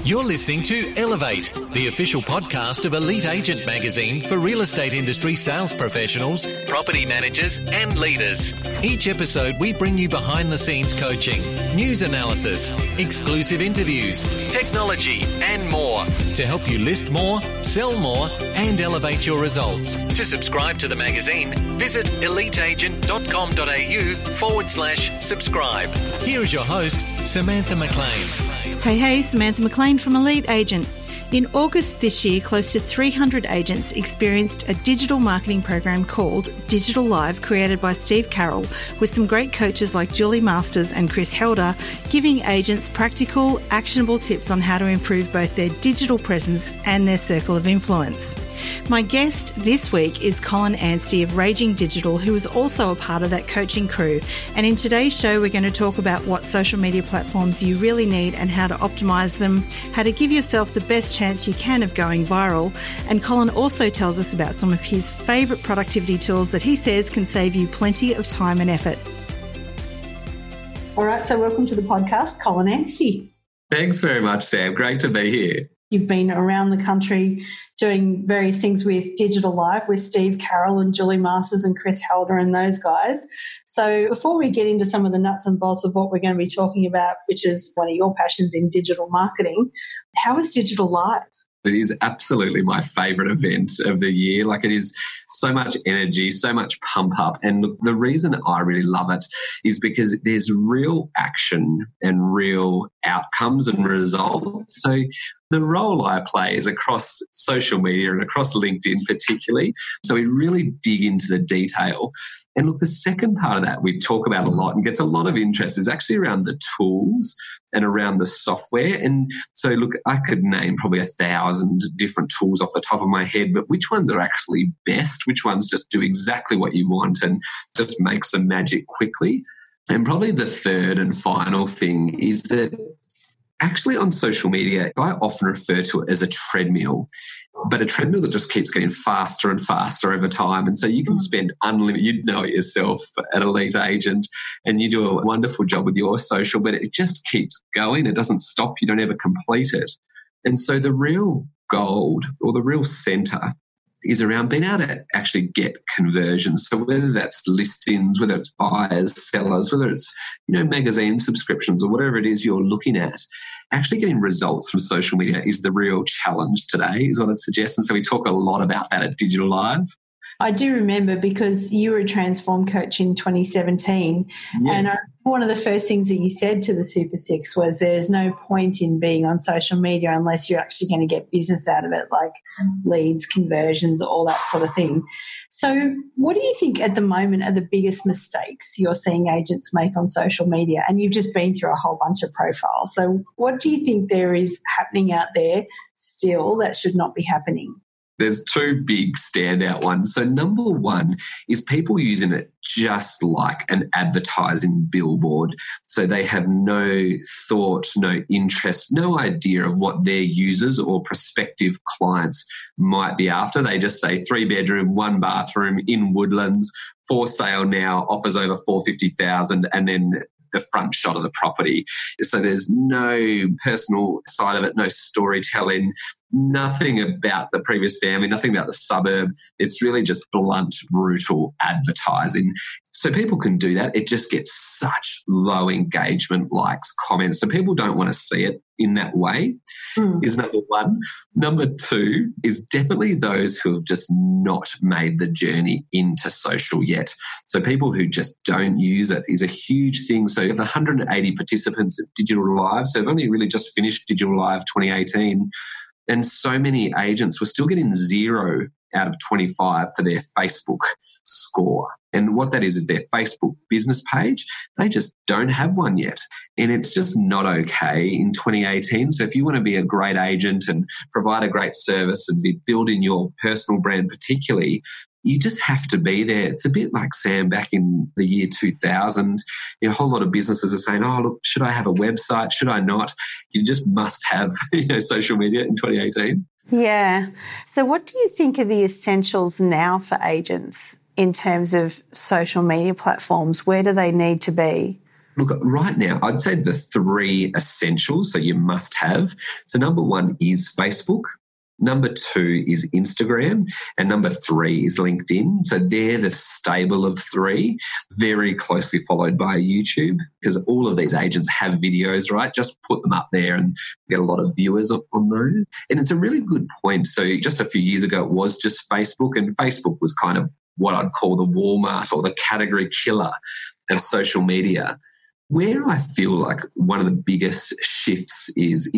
You're listening to Elevate, the official podcast of Elite Agent magazine for real estate industry sales professionals, property managers and leaders. Each episode we bring you behind the scenes coaching, news analysis, exclusive interviews, technology and more to help you list more, sell more and elevate your results. To subscribe to the magazine, visit eliteagent.com.au/subscribe. Here is your host, Samantha McLean. Hey, Samantha McLean from Elite Agent. In August this year, close to 300 agents experienced a digital marketing program called Digital Live, created by Steve Carroll, with some great coaches like Julie Masters and Chris Helder, giving agents practical, actionable tips on how to improve both their digital presence and their circle of influence. My guest this week is Colin Anstey of Raging Digital, who is also a part of that coaching crew. And in today's show, we're going to talk about what social media platforms you really need and how to optimize them, how to give yourself the best chance you can of going viral. And Colin also tells us about some of his favourite productivity tools that he says can save you plenty of time and effort. All right, so welcome to the podcast, Colin Anstey. Thanks very much, Sam. Great to be here. You've been around the country doing various things with Digital Live with Steve Carroll and Julie Masters and Chris Helder and those guys. So before we get into some of the nuts and bolts of what we're going to be talking about, which is one of your passions in digital marketing, how is Digital Live? It is absolutely my favourite event of the year. Like, it is so much energy, so much pump up. And the reason I really love it is because there's real action and real outcomes and results. So the role I play is across social media and across LinkedIn particularly. So we really dig into the detail. And look, the second part of that we talk about a lot and gets a lot of interest is actually around the tools and around the software. And so, look, I could name probably 1,000 different tools off the top of my head, but which ones are actually best? Which ones just do exactly what you want and just make some magic quickly? And probably the third and final thing is that actually on social media, I often refer to it as a treadmill, but a treadmill that just keeps getting faster and faster over time. And so you can spend unlimited, you know it yourself at Elite Agent, and you do a wonderful job with your social, but it just keeps going. It doesn't stop. You don't ever complete it. And so the real gold or the real center is around being able to actually get conversions. So whether that's listings, whether it's buyers, sellers, whether it's, magazine subscriptions or whatever it is you're looking at, actually getting results from social media is the real challenge today, is what I'd suggest. And so we talk a lot about that at Digital Live. I do remember because you were a Transform coach in 2017. Yes. And one of the first things that you said to the Super Six was there's no point in being on social media unless you're actually going to get business out of it, like leads, conversions, all that sort of thing. So what do you think at the moment are the biggest mistakes you're seeing agents make on social media? And you've just been through a whole bunch of profiles. So what do you think there is happening out there still that should not be happening? There's two big standout ones. So number one is people using it just like an advertising billboard. So they have no thought, no interest, no idea of what their users or prospective clients might be after. They just say 3-bedroom, 1 bathroom in Woodlands, for sale now, offers over $450,000, and then the front shot of the property. So there's no personal side of it, no storytelling, nothing about the previous family, nothing about the suburb. It's really just blunt, brutal advertising. So people can do that. It just gets such low engagement, likes, comments. So people don't want to see it in that way, is number one. Number two is definitely those who have just not made the journey into social yet. So people who just don't use it is a huge thing. So the 180 participants at Digital Live, so they've only really just finished Digital Live 2018, and so many agents were still getting 0 out of 25 for their Facebook score. And what that is their Facebook business page. They just don't have one yet. And it's just not okay in 2018. So if you want to be a great agent and provide a great service and be building your personal brand particularly, you just have to be there. It's a bit like, Sam, back in the year 2000, a whole lot of businesses are saying, oh, look, should I have a website? Should I not? You just must have social media in 2018. Yeah. So what do you think are the essentials now for agents in terms of social media platforms? Where do they need to be? Look, right now, I'd say the 3 essentials, so you must have. So number 1 is Facebook. Number 2 is Instagram, and number 3 is LinkedIn. So they're the stable of 3, very closely followed by YouTube, because all of these agents have videos, right? Just put them up there and get a lot of viewers on those. And it's a really good point. So just a few years ago, it was just Facebook, and Facebook was kind of what I'd call the Walmart or the category killer of social media. Where I feel like one of the biggest shifts is,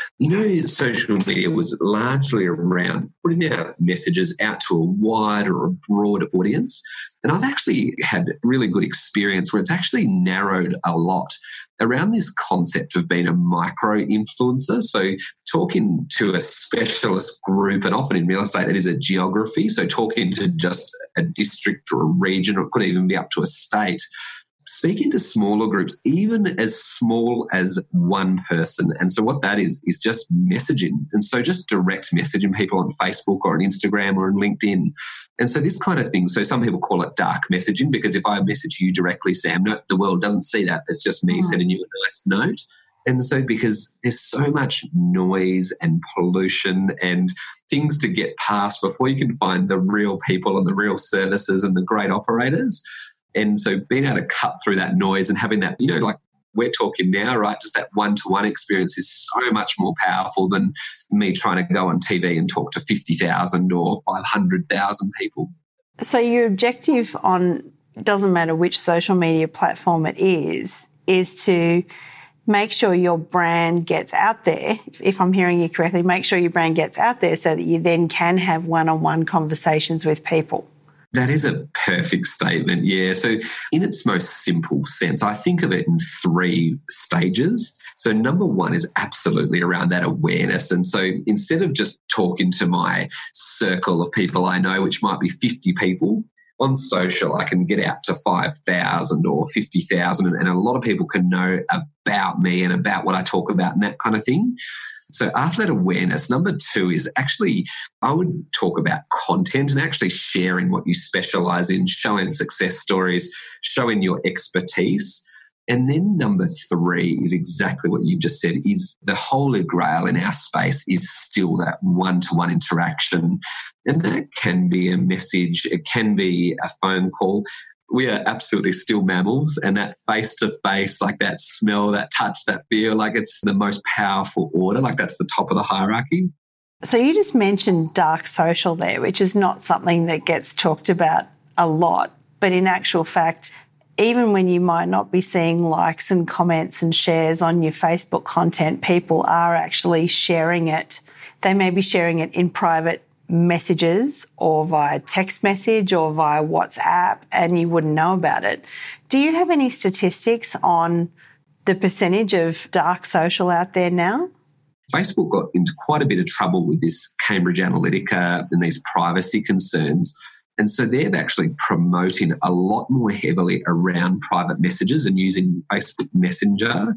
social media was largely around putting out messages out to a wide or a broad audience. And I've actually had really good experience where it's actually narrowed a lot around this concept of being a micro-influencer. So talking to a specialist group, and often in real estate it is a geography, so talking to just a district or a region, or it could even be up to a state. Speaking to smaller groups, even as small as one person. And so what that is just messaging. And so just direct messaging people on Facebook or on Instagram or on LinkedIn. And so this kind of thing, so some people call it dark messaging, because if I message you directly, Sam, no, the world doesn't see that. It's just me sending you a nice note. And so because there's so much noise and pollution and things to get past before you can find the real people and the real services and the great operators. And so being able to cut through that noise and having that, like we're talking now, right, just that one-to-one experience is so much more powerful than me trying to go on TV and talk to 50,000 or 500,000 people. So your objective on, doesn't matter which social media platform it is to make sure your brand gets out there. If I'm hearing you correctly, make sure your brand gets out there so that you then can have one-on-one conversations with people. That is a perfect statement, yeah. So in its most simple sense, I think of it in 3 stages. So number 1 is absolutely around that awareness. And so instead of just talking to my circle of people I know, which might be 50 people, on social I can get out to 5,000 or 50,000, and a lot of people can know about me and about what I talk about and that kind of thing. So after that awareness, number 2 is actually, I would talk about content and actually sharing what you specialize in, showing success stories, showing your expertise. And then number 3 is exactly what you just said, is the holy grail in our space is still that one-to-one interaction. And that can be a message, it can be a phone call. We are absolutely still mammals, and that face-to-face, like that smell, that touch, that feel, like it's the most powerful order, like that's the top of the hierarchy. So you just mentioned dark social there, which is not something that gets talked about a lot, but in actual fact, even when you might not be seeing likes and comments and shares on your Facebook content, people are actually sharing it. They may be sharing it in private messages or via text message or via WhatsApp, and you wouldn't know about it. Do you have any statistics on the percentage of dark social out there now? Facebook got into quite a bit of trouble with this Cambridge Analytica and these privacy concerns. And so they're actually promoting a lot more heavily around private messages and using Facebook Messenger.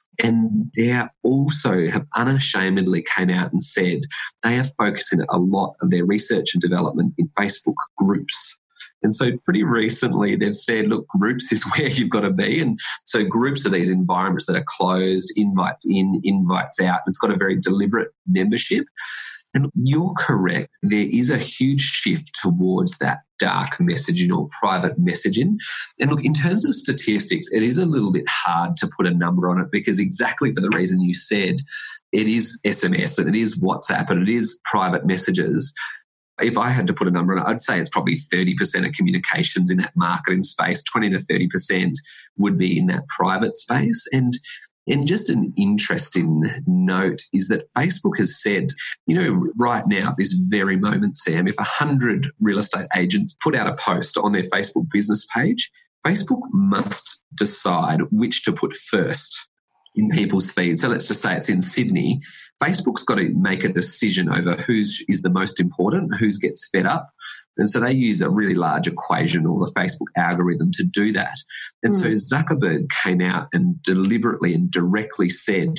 And they also have unashamedly came out and said they are focusing a lot of their research and development in Facebook groups. And so pretty recently they've said, look, groups is where you've got to be. And so groups are these environments that are closed, invites in, invites out. It's got a very deliberate membership. And you're correct. There is a huge shift towards that dark messaging or private messaging. And look, in terms of statistics, it is a little bit hard to put a number on it because exactly for the reason you said, it is SMS and it is WhatsApp and it is private messages. If I had to put a number on it, I'd say it's probably 30% of communications in that marketing space, 20 to 30% would be in that private space. And just an interesting note is that Facebook has said, right now, at this very moment, Sam, if 100 real estate agents put out a post on their Facebook business page, Facebook must decide which to put first in people's feed. So let's just say it's in Sydney. Facebook's got to make a decision over whose is the most important, whose gets fed up. And so they use a really large equation or the Facebook algorithm to do that. And so Zuckerberg came out and deliberately and directly said,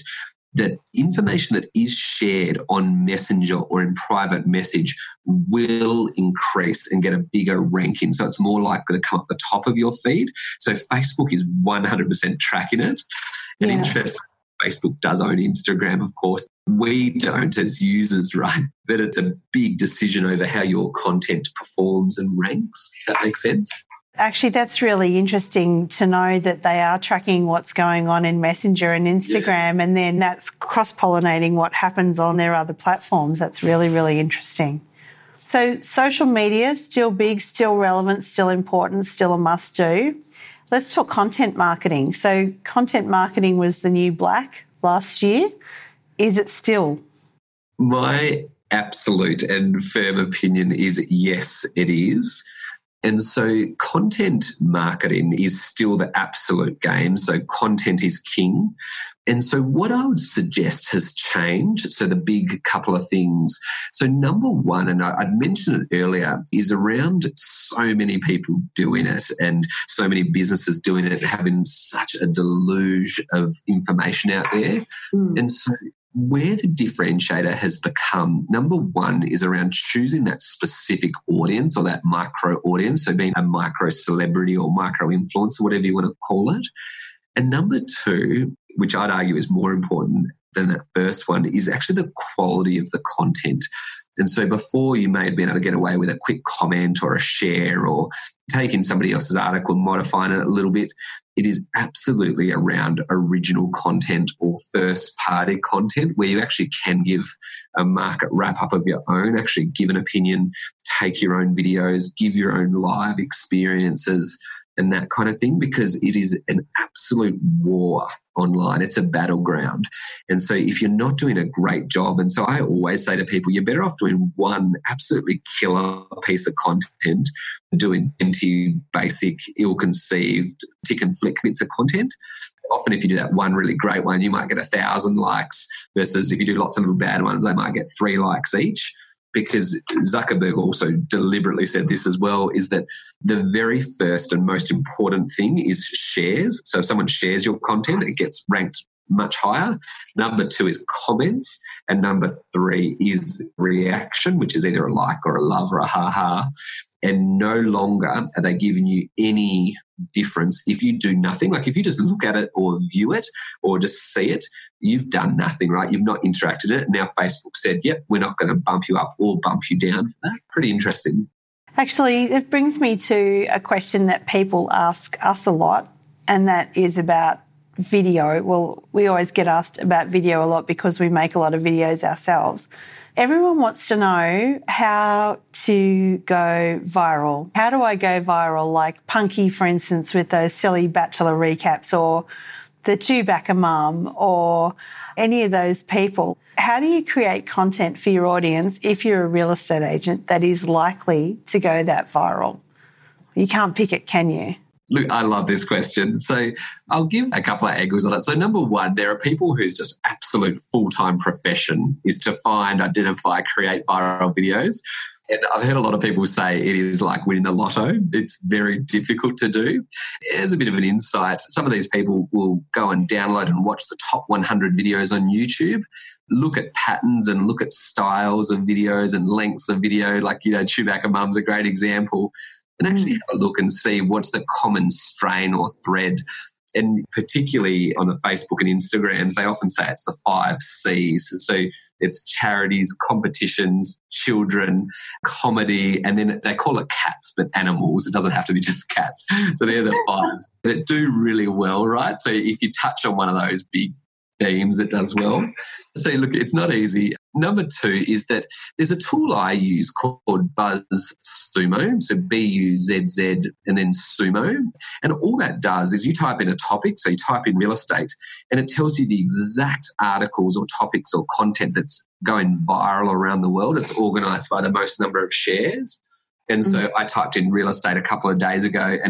that information that is shared on Messenger or in private message will increase and get a bigger ranking. So it's more likely to come up the top of your feed. So Facebook is 100% tracking it. And interesting, Facebook does own Instagram, of course. We don't as users, right? That it's a big decision over how your content performs and ranks, if that makes sense. Actually, that's really interesting to know that they are tracking what's going on in Messenger and Instagram, and then that's cross-pollinating what happens on their other platforms. That's really, really interesting. So social media, still big, still relevant, still important, still a must-do. Let's talk content marketing. So content marketing was the new black last year. Is it still? My absolute and firm opinion is yes, it is. And so content marketing is still the absolute game. So content is king. And so what I would suggest has changed. So the big couple of things. So number one, and I'd mentioned it earlier, is around so many people doing it and so many businesses doing it, having such a deluge of information out there. And so where the differentiator has become, number one, is around choosing that specific audience or that micro audience, so being a micro celebrity or micro influencer, whatever you want to call it. And number two, which I'd argue is more important than that first one, is actually the quality of the content. And so before you may have been able to get away with a quick comment or a share or taking somebody else's article and modifying it a little bit, it is absolutely around original content or first-party content where you actually can give a market wrap-up of your own, actually give an opinion, take your own videos, give your own live experiences and that kind of thing, because it is an absolute war online. It's a battleground. And so if you're not doing a great job, and so I always say to people, you're better off doing one absolutely killer piece of content than doing 20 basic, ill-conceived, tick and flick bits of content. Often if you do that one really great one, you might get 1,000 likes versus if you do lots of little bad ones, they might get 3 likes each. Because Zuckerberg also deliberately said this as well, is that the very first and most important thing is shares. So if someone shares your content, it gets ranked much higher. Number 2 is comments. And number 3 is reaction, which is either a like or a love or a ha-ha. And no longer are they giving you any difference if you do nothing. Like if you just look at it or view it or just see it, you've done nothing, right? You've not interacted in it. Now Facebook said, yep, we're not going to bump you up or bump you down for that. Pretty interesting. Actually, it brings me to a question that people ask us a lot, and that is about video. Well, we always get asked about video a lot because we make a lot of videos ourselves. Everyone wants to know how to go viral. How do I go viral? Like Punky, for instance, with those silly Bachelor recaps, or the Chewbacca mum, or any of those people. How do you create content for your audience if you're a real estate agent that is likely to go that viral? You can't pick it, can you? Look, I love this question. So I'll give a couple of angles on it. So number one, there are people whose just absolute full-time profession is to find, identify, create viral videos. And I've heard a lot of people say it is like winning the lotto. It's very difficult to do. As a bit of an insight, some of these people will go and download and watch the top 100 videos on YouTube, look at patterns and look at styles of videos and lengths of video. Like, Chewbacca Mum's a great example. And actually have a look and see what's the common strain or thread. And particularly on the Facebook and Instagrams, they often say it's the 5 C's. So it's charities, competitions, children, comedy, and then they call it cats, but animals. It doesn't have to be just cats. So they're the 5 that do really well, right? So if you touch on one of those big themes, it does well. So look, it's not easy. Number 2 is that there's a tool I use called BuzzSumo, so BUZZ and then Sumo. And all that does is you type in a topic, so you type in real estate, and it tells you the exact articles or topics or content that's going viral around the world. It's organised by the most number of shares. And so I typed in real estate a couple of days ago, and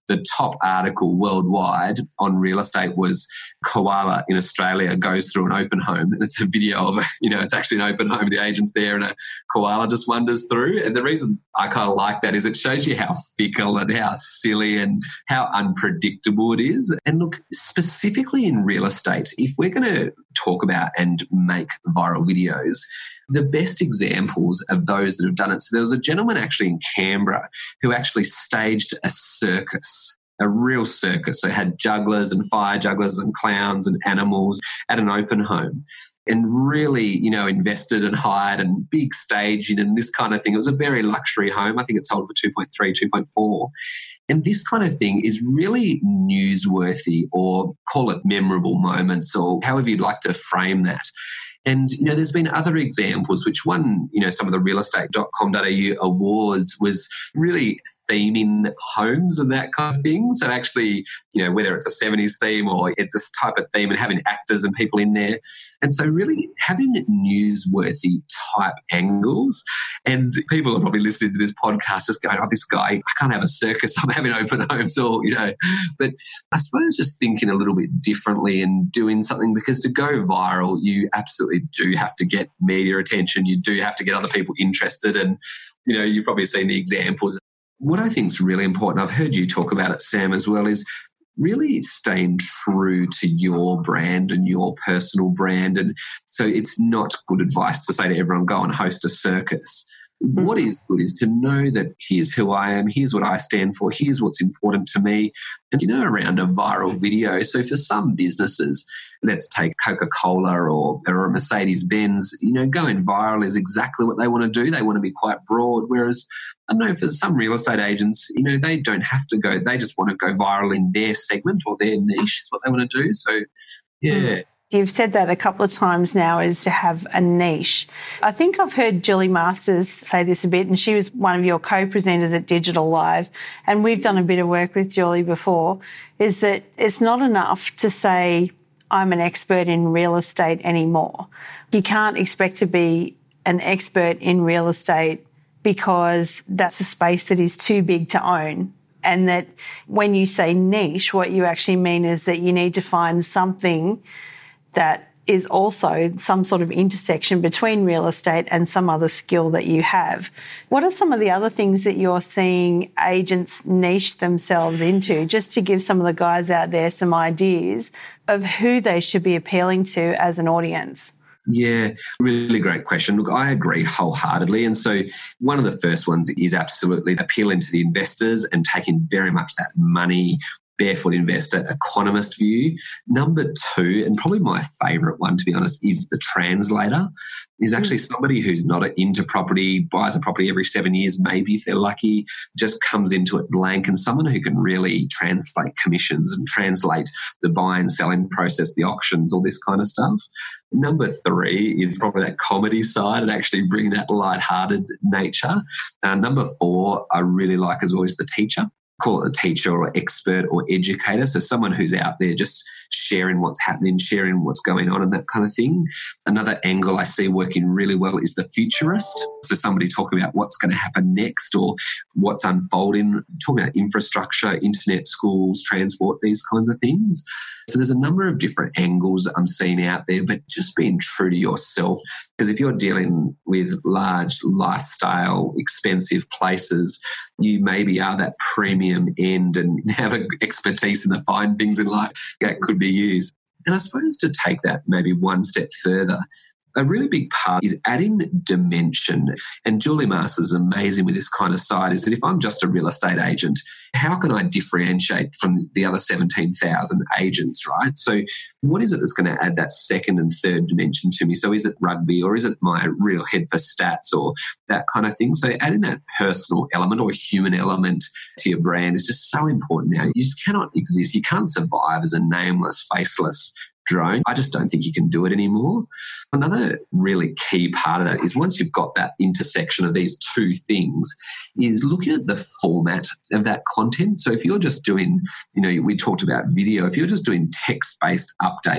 the top article worldwide on real estate was koala in Australia goes through an open home. And it's a video of, it's actually an open home, the agent's there and a koala just wanders through. And the reason I kind of like that is it shows you how fickle and how silly and how unpredictable it is. And look, specifically in real estate, if we're going to talk about and make viral videos, the best examples of those that have done it. So there was a gentleman actually in Canberra who actually staged a circus, a real circus. So it had jugglers and fire jugglers and clowns and animals at an open home, and really, invested and hired and big staging and this kind of thing. It was a very luxury home. I think it sold for 2.3, 2.4. And this kind of thing is really newsworthy, or call it memorable moments, or however you'd like to frame that. And, there's been other examples, which won, some of the realestate.com.au awards was really theming homes and that kind of thing. So actually, whether it's a 70s theme or it's this type of theme, and having actors and people in there. And so really having newsworthy type angles. And people are probably listening to this podcast just going, this guy, I can't have a circus, I'm having open homes, or, But I suppose just thinking a little bit differently and doing something, because to go viral, you absolutely do have to get media attention. You do have to get other people interested. And, you've probably seen the examples. What I think is really important, I've heard you talk about it, Sam, as well, is really staying true to your brand and your personal brand. And so it's not good advice to say to everyone, go and host a circus. What is good is to know that here's who I am, here's what I stand for, here's what's important to me. And, around a viral video. So for some businesses, let's take Coca-Cola or a Mercedes-Benz, going viral is exactly what they want to do. They want to be quite broad. Whereas, I don't know, for some real estate agents, they don't have to go. They just want to go viral in their segment or their niche is what they want to do. So, yeah. You've said that a couple of times now, is to have a niche. I think I've heard Julie Masters say this a bit, and she was one of your co-presenters at Digital Live, and we've done a bit of work with Julie before, is that it's not enough to say, I'm an expert in real estate anymore. You can't expect to be an expert in real estate because that's a space that is too big to own. And that when you say niche, what you actually mean is that you need to find something that is also some sort of intersection between real estate and some other skill that you have. What are some of the other things that you're seeing agents niche themselves into, just to give some of the guys out there some ideas of who they should be appealing to as an audience? Yeah, really great question. Look, I agree wholeheartedly. And so one of the first ones is absolutely appealing to the investors and taking very much that money, barefoot investor, economist view. Number two, and probably my favourite one, to be honest, is the translator. Is actually somebody who's not into property, buys a property every 7 years, maybe if they're lucky, just comes into it blank, and someone who can really translate commissions and translate the buy and selling process, the auctions, all this kind of stuff. Number three is probably that comedy side and actually bring that lighthearted nature. Number four, I really like as well, is the teacher. Call it a teacher or expert or educator. So someone who's out there just sharing what's happening, sharing what's going on and that kind of thing. Another angle I see working really well is the futurist. So somebody talking about what's going to happen next or what's unfolding, talking about infrastructure, internet, schools, transport, these kinds of things. So there's a number of different angles I'm seeing out there, but just being true to yourself. Because if you're dealing with large lifestyle, expensive places, you maybe are that premium end and have an expertise in the fine things in life that could be used. And I suppose to take that maybe one step further, a really big part is adding dimension. And Julie Masters is amazing with this kind of side, is that if I'm just a real estate agent, how can I differentiate from the other 17,000 agents, right? So what is it that's going to add that second and third dimension to me? So is it rugby or is it my real head for stats or that kind of thing? So adding that personal element or human element to your brand is just so important now. You just cannot exist. You can't survive as a nameless, faceless drone. I just don't think you can do it anymore. Another really key part of that is once you've got that intersection of these two things is looking at the format of that content. So if you're just doing, we talked about video, if you're just doing text-based updates,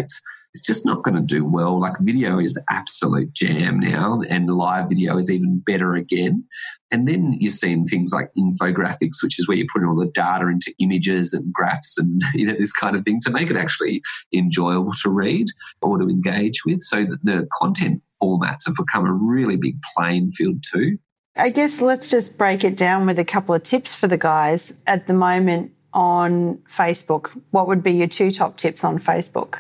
it's just not going to do well. Like video is the absolute jam now, and live video is even better again. And then you're seeing things like infographics, which is where you're putting all the data into images and graphs and this kind of thing to make it actually enjoyable to read or to engage with. So the content formats have become a really big playing field too. I guess let's just break it down with a couple of tips for the guys at the moment on Facebook. What would be your 2 top tips on Facebook?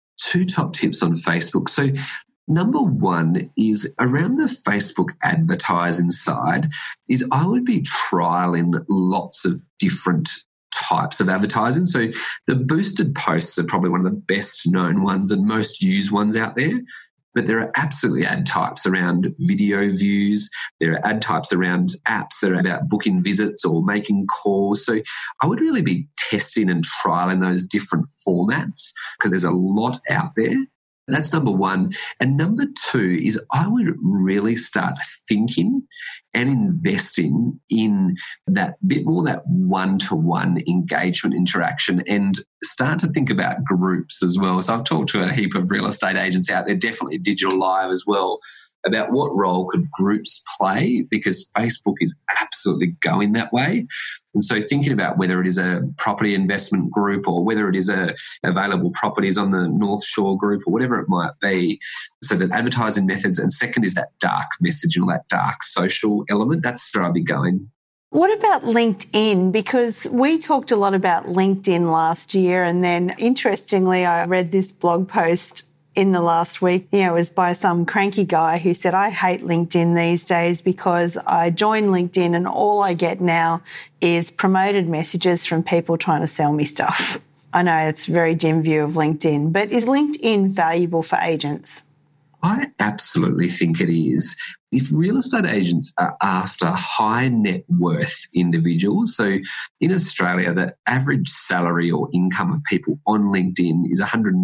2 top tips on Facebook. So number 1 is around the Facebook advertising side is I would be trialing lots of different types of advertising. So the boosted posts are probably one of the best known ones and most used ones out there. But there are absolutely ad types around video views. There are ad types around apps that are about booking visits or making calls. So I would really be testing and trialing those different formats because there's a lot out there. That's number 1. And number 2 is I would really start thinking and investing in that bit more that one-to-one engagement interaction and start to think about groups as well. So I've talked to a heap of real estate agents out there, definitely Digital Live as well, about what role could groups play because Facebook is absolutely going that way. And so thinking about whether it is a property investment group or whether it is a available properties on the North Shore group or whatever it might be. So that advertising methods. And second is that dark messaging or that dark social element. That's where I'll be going. What about LinkedIn? Because we talked a lot about LinkedIn last year, and then interestingly, I read this blog post in the last week. It was by some cranky guy who said, I hate LinkedIn these days because I joined LinkedIn and all I get now is promoted messages from people trying to sell me stuff. I know it's a very dim view of LinkedIn, but is LinkedIn valuable for agents? I absolutely think it is. If real estate agents are after high net worth individuals, so in Australia, the average salary or income of people on LinkedIn is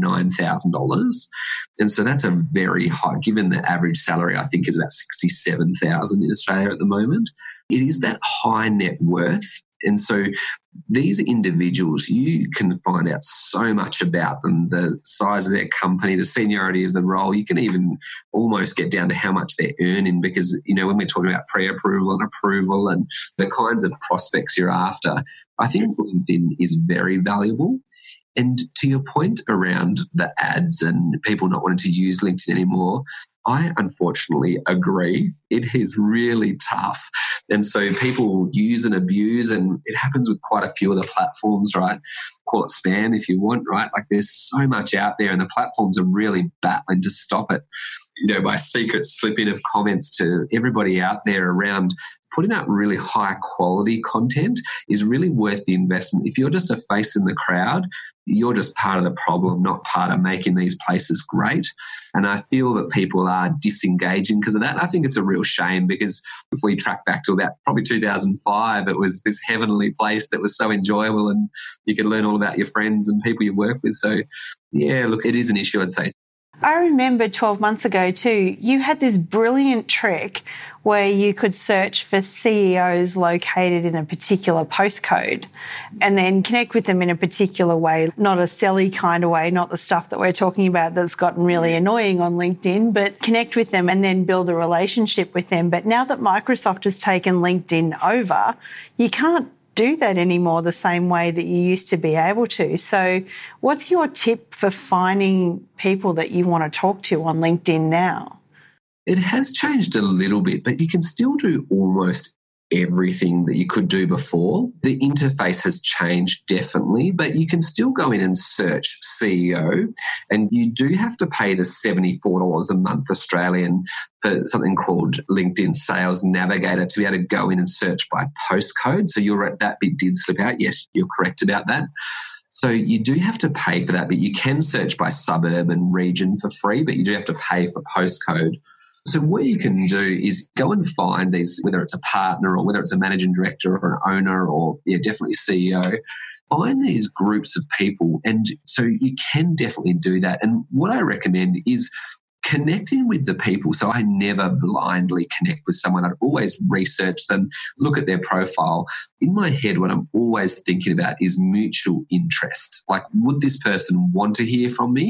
$109,000. And so that's a very high, given the average salary, I think is about $67,000 in Australia at the moment. It is that high net worth. And so these individuals, you can find out so much about them, the size of their company, the seniority of the role. You can even almost get down to how much they're earning because, when we're talking about pre-approval and approval and the kinds of prospects you're after, I think LinkedIn is very valuable. And to your point around the ads and people not wanting to use LinkedIn anymore, I unfortunately agree. It is really tough. And so people use and abuse, and it happens with quite a few of the platforms, right? Call it spam if you want, right? Like there's so much out there and the platforms are really battling to stop it. By secret slipping of comments to everybody out there around putting out really high quality content is really worth the investment. If you're just a face in the crowd, you're just part of the problem, not part of making these places great. And I feel that people are disengaging because of that. I think it's a real shame because if we track back to about probably 2005, it was this heavenly place that was so enjoyable and you could learn all about your friends and people you work with. So, yeah, look, it is an issue, I'd say. I remember 12 months ago too, you had this brilliant trick where you could search for CEOs located in a particular postcode and then connect with them in a particular way, not a selly kind of way, not the stuff that we're talking about that's gotten really annoying on LinkedIn, but connect with them and then build a relationship with them. But now that Microsoft has taken LinkedIn over, you can't do that anymore the same way that you used to be able to. So what's your tip for finding people that you want to talk to on LinkedIn now? It has changed a little bit, but you can still do almost everything that you could do before. The interface has changed definitely, but you can still go in and search CEO, and you do have to pay the $74 a month Australian for something called LinkedIn Sales Navigator to be able to go in and search by postcode. So that bit did slip out. Yes, you're correct about that. So you do have to pay for that, but you can search by suburb and region for free, but you do have to pay for postcode. So what you can do is go and find these, whether it's a partner or whether it's a managing director or an owner or definitely CEO, find these groups of people. And so you can definitely do that. And what I recommend is connecting with the people. So I never blindly connect with someone. I'd always research them, look at their profile. In my head, what I'm always thinking about is mutual interest. Like, would this person want to hear from me?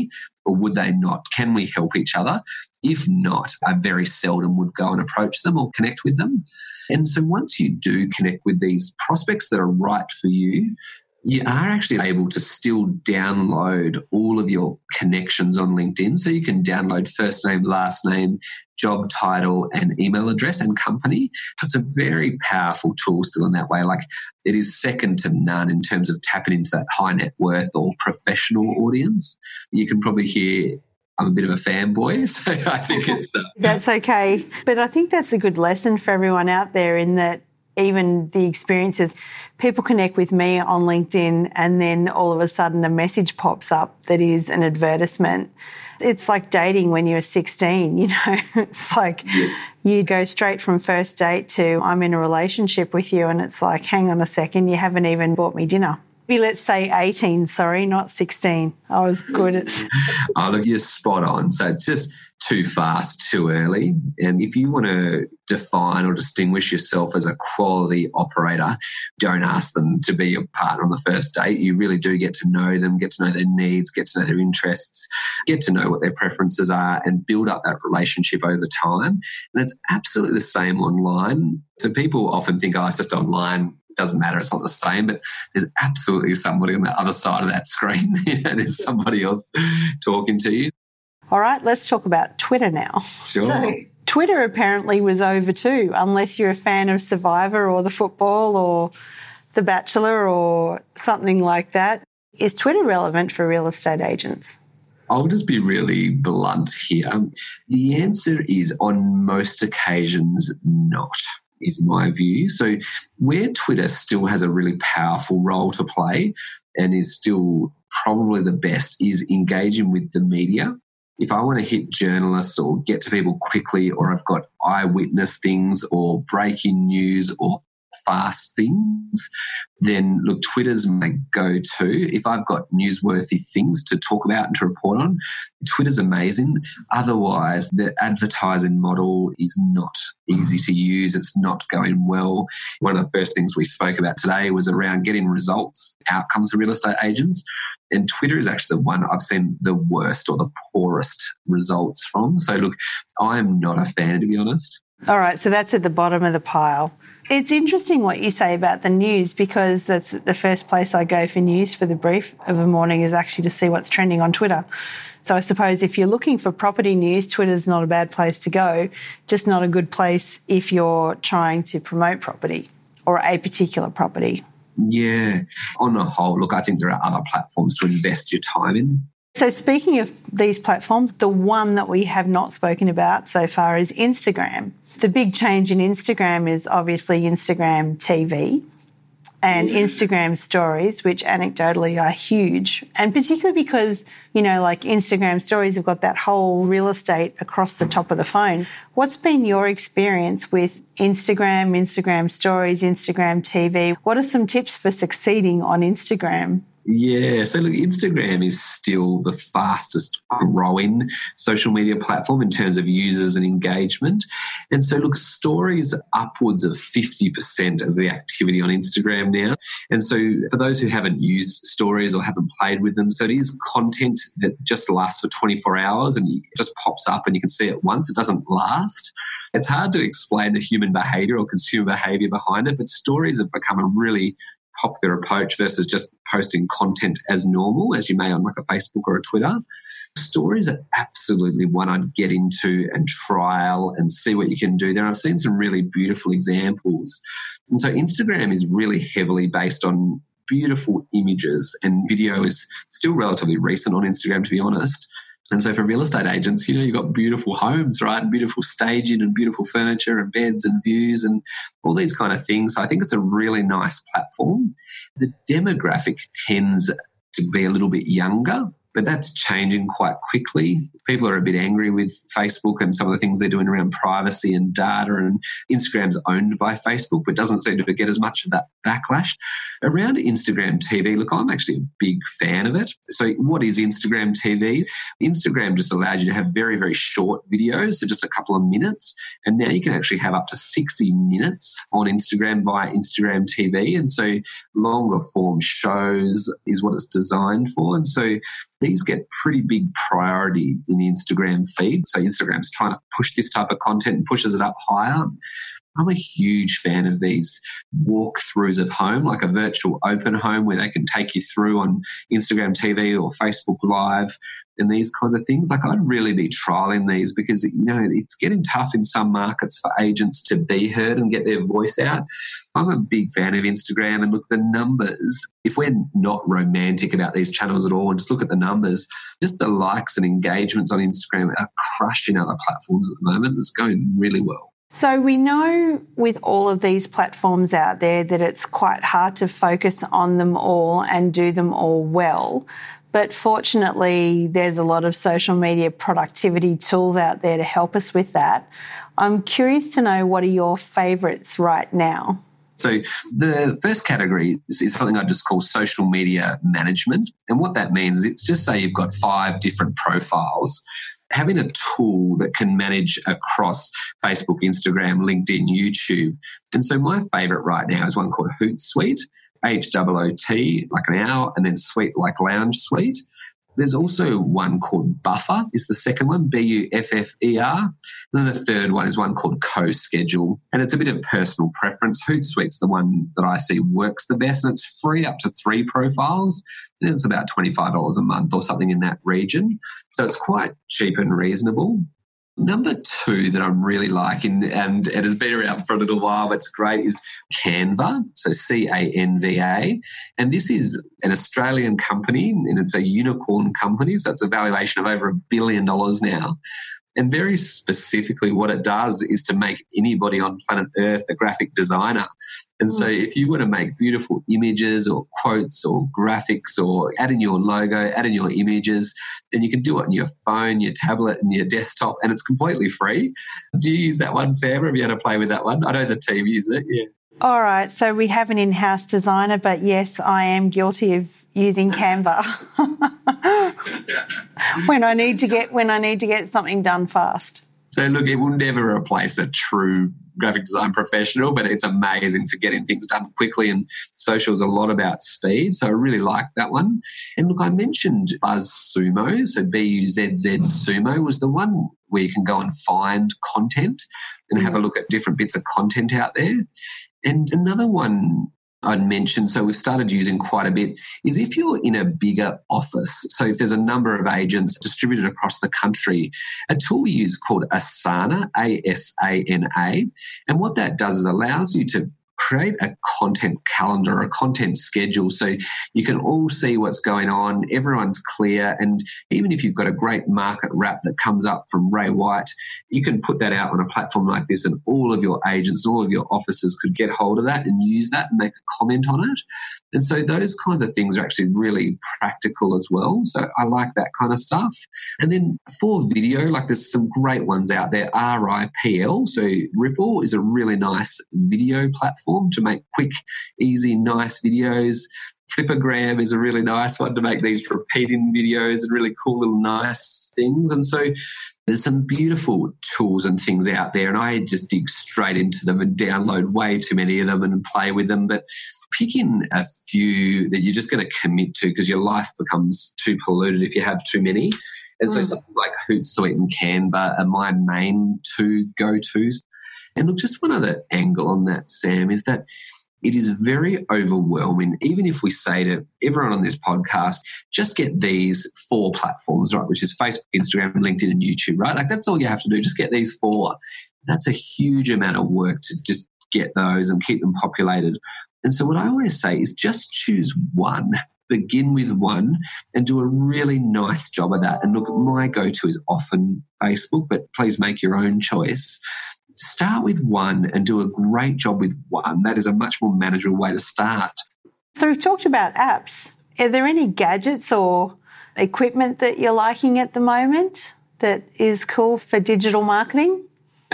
or would they not? Can we help each other? If not, I very seldom would go and approach them or connect with them. And so once you do connect with these prospects that are right for you, you are actually able to still download all of your connections on LinkedIn. So you can download first name, last name, job title, and email address and company. So it's a very powerful tool still in that way. Like, it is second to none in terms of tapping into that high net worth or professional audience. You can probably hear I'm a bit of a fanboy, so I think it's... That's okay. But I think that's a good lesson for everyone out there, in that even the experiences, people connect with me on LinkedIn and then all of a sudden a message pops up that is an advertisement. It's like dating when you're 16, you know. It's like you go straight from first date to I'm in a relationship with you, and it's like, hang on a second, you haven't even bought me dinner. Let's say 18, sorry, not 16. I was good at... Oh, look, you're spot on. So it's just too fast, too early. And if you want to define or distinguish yourself as a quality operator, don't ask them to be your partner on the first date. You really do get to know them, get to know their needs, get to know their interests, get to know what their preferences are, and build up that relationship over time. And it's absolutely the same online. So people often think, oh, it's just online. Doesn't matter, it's not the same, but there's absolutely somebody on the other side of that screen. You know, there's somebody else talking to you. All right, let's talk about Twitter now. Sure. So Twitter apparently was over too, unless you're a fan of Survivor or the football or The Bachelor or something like that. Is Twitter relevant for real estate agents? I'll just be really blunt here. The answer is, on most occasions, not, is my view. So where Twitter still has a really powerful role to play and is still probably the best is engaging with the media. If I want to hit journalists or get to people quickly, or I've got eyewitness things or breaking news or fast things, then look, Twitter's my go-to. If I've got newsworthy things to talk about and to report on, Twitter's amazing. Otherwise, the advertising model is not easy to use. It's not going well. One of the first things we spoke about today was around getting results, outcomes for real estate agents. And Twitter is actually the one I've seen the worst or the poorest results from. So look, I'm not a fan, to be honest. All right, so that's at the bottom of the pile. It's interesting what you say about the news, because that's the first place I go for news for the brief of a morning, is actually to see what's trending on Twitter. So I suppose if you're looking for property news, Twitter's not a bad place to go, just not a good place if you're trying to promote property or a particular property. Yeah. On the whole, look, I think there are other platforms to invest your time in. So speaking of these platforms, the one that we have not spoken about so far is Instagram. The big change in Instagram is obviously Instagram TV and Instagram stories, which anecdotally are huge. And particularly because, you know, like Instagram stories have got that whole real estate across the top of the phone. What's been your experience with Instagram stories, Instagram TV? What are some tips for succeeding on Instagram? Yeah, so look, Instagram is still the fastest growing social media platform in terms of users and engagement. And so look, stories upwards of 50% of the activity on Instagram now. And so for those who haven't used stories or haven't played with them, so it is content that just lasts for 24 hours and it just pops up and you can see it once. It doesn't last. It's hard to explain the human behavior or consumer behavior behind it, but stories have become a really popular approach versus just posting content as normal, as you may on like a Facebook or a Twitter. Stories are absolutely one I'd get into and trial and see what you can do there. I've seen some really beautiful examples. And so Instagram is really heavily based on beautiful images, and video is still relatively recent on Instagram, to be honest. And so for real estate agents, you know, you've got beautiful homes, right? And beautiful staging and beautiful furniture and beds and views and all these kind of things. So I think it's a really nice platform. The demographic tends to be a little bit younger, but that's changing quite quickly. People are a bit angry with Facebook and some of the things they're doing around privacy and data, and Instagram's owned by Facebook, but doesn't seem to get as much of that backlash. Around Instagram TV, look, I'm actually a big fan of it. So what is Instagram TV? Instagram just allows you to have very, very short videos, so just a couple of minutes. And now you can actually have up to 60 minutes on Instagram via Instagram TV. And so longer form shows is what it's designed for. And so these get pretty big priority in the Instagram feed. So Instagram's trying to push this type of content and pushes it up higher. I'm a huge fan of these walkthroughs of home, like a virtual open home where they can take you through on Instagram TV or Facebook Live and these kinds of things. Like, I'd really be trialing these because, it's getting tough in some markets for agents to be heard and get their voice out. I'm a big fan of Instagram, and look, the numbers, if we're not romantic about these channels at all and just look at the numbers, just the likes and engagements on Instagram are crushing other platforms at the moment. It's going really well. So we know with all of these platforms out there that it's quite hard to focus on them all and do them all well. But fortunately, there's a lot of social media productivity tools out there to help us with that. I'm curious to know, what are your favourites right now? So the first category is something I just call social media management. And what that means is, it's just say you've got 5 different profiles. Having a tool that can manage across Facebook, Instagram, LinkedIn, YouTube. And so my favourite right now is one called Hootsuite, HOOT, like an owl, and then suite like lounge suite. There's also one called Buffer, is the second one, BUFFER. And then the third one is one called CoSchedule. And it's a bit of personal preference. Hootsuite's the one that I see works the best, and it's free up to 3 profiles. And it's about $25 a month or something in that region. So it's quite cheap and reasonable. Number 2 that I'm really liking, and it has been around for a little while, but it's great, is Canva, so CANVA. And this is an Australian company, and it's a unicorn company, so it's a valuation of over $1 billion now. And very specifically, what it does is to make anybody on planet Earth a graphic designer. And so if you want to make beautiful images or quotes or graphics or add in your logo, add in your images, then you can do it on your phone, your tablet and your desktop, and it's completely free. Do you use that one, Sam? Have you had to play with that one? I know the team use it, yeah. All right, so we have an in-house designer, but yes, I am guilty of using Canva when I need to get something done fast. So look, it will never replace a true graphic design professional, but it's amazing for getting things done quickly, and social is a lot about speed. So I really like that one. And look, I mentioned BuzzSumo, so BUZZ Sumo was the one where you can go and find content and have a look at different bits of content out there. And another one I'd mentioned, so we've started using quite a bit, is if you're in a bigger office, so if there's a number of agents distributed across the country, a tool we use called Asana, ASANA, and what that does is allows you to create a content calendar, a content schedule, so you can all see what's going on, everyone's clear, and even if you've got a great market wrap that comes up from Ray White, you can put that out on a platform like this, and all of your agents, all of your officers could get hold of that and use that and make a comment on it. And so those kinds of things are actually really practical as well. So I like that kind of stuff. And then for video, like there's some great ones out there. RIPL, so Ripple is a really nice video platform to make quick, easy, nice videos. Flippergram is a really nice one to make these repeating videos and really cool little nice things. And so there's some beautiful tools and things out there, and I just dig straight into them and download way too many of them and play with them. But picking a few that you're just going to commit to, because your life becomes too polluted if you have too many. And so something like Hootsuite and Canva are my main 2 go-tos. And look, just one other angle on that, Sam, is that it is very overwhelming, even if we say to everyone on this podcast, just get these 4 platforms, right, which is Facebook, Instagram, LinkedIn, and YouTube, right? Like that's all you have to do, just get these 4. That's a huge amount of work to just get those and keep them populated. And so what I always say is just choose one. Begin with one and do a really nice job of that. And look, my go-to is often Facebook, but please make your own choice. Start with one and do a great job with one. That is a much more manageable way to start. So we've talked about apps. Are there any gadgets or equipment that you're liking at the moment that is cool for digital marketing?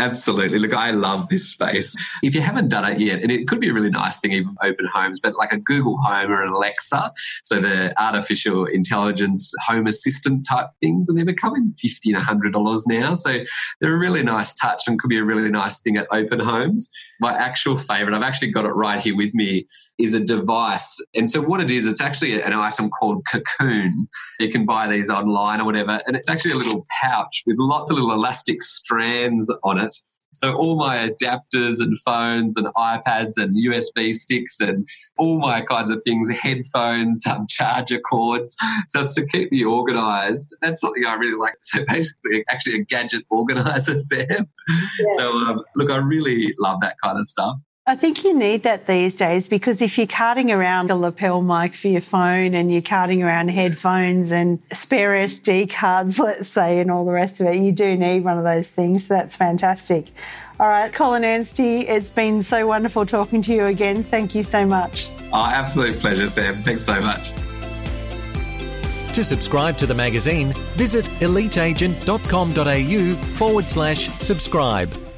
Absolutely. Look, I love this space. If you haven't done it yet, and it could be a really nice thing, even Open Homes, but like a Google Home or an Alexa, so the artificial intelligence home assistant type things, and they're becoming $50 and $100 now. So they're a really nice touch and could be a really nice thing at Open Homes. My actual favourite, I've actually got it right here with me, is a device. And so what it is, it's actually an item called Cocoon. You can buy these online or whatever, and it's actually a little pouch with lots of little elastic strands on it. So all my adapters and phones and iPads and USB sticks and all my kinds of things, headphones, charger cords. So it's to keep me organised. That's something I really like. So basically actually a gadget organiser, Sam. Yeah. So look, I really love that kind of stuff. I think you need that these days, because if you're carting around a lapel mic for your phone and you're carting around headphones and spare SD cards, let's say, and all the rest of it, you do need one of those things. So that's fantastic. All right, Colin Anstey, it's been so wonderful talking to you again. Thank you so much. Oh, absolute pleasure, Sam. Thanks so much. To subscribe to the magazine, visit eliteagent.com.au/subscribe.